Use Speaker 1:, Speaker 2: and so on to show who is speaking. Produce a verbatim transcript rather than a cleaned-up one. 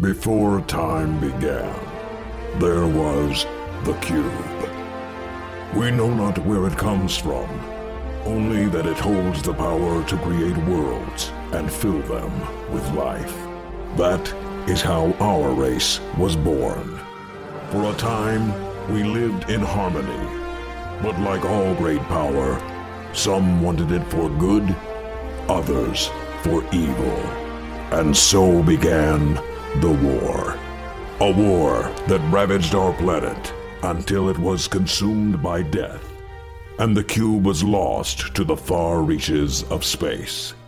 Speaker 1: Before time began, there was the cube. We know not where it comes from, only that it holds the power to create worlds and fill them with life. That is how our race was born. For a time, we lived in harmony. But like all great power, some wanted it for good, others for evil. And so began the war. A war that ravaged our planet until it was consumed by death, and the cube was lost to the far reaches of space.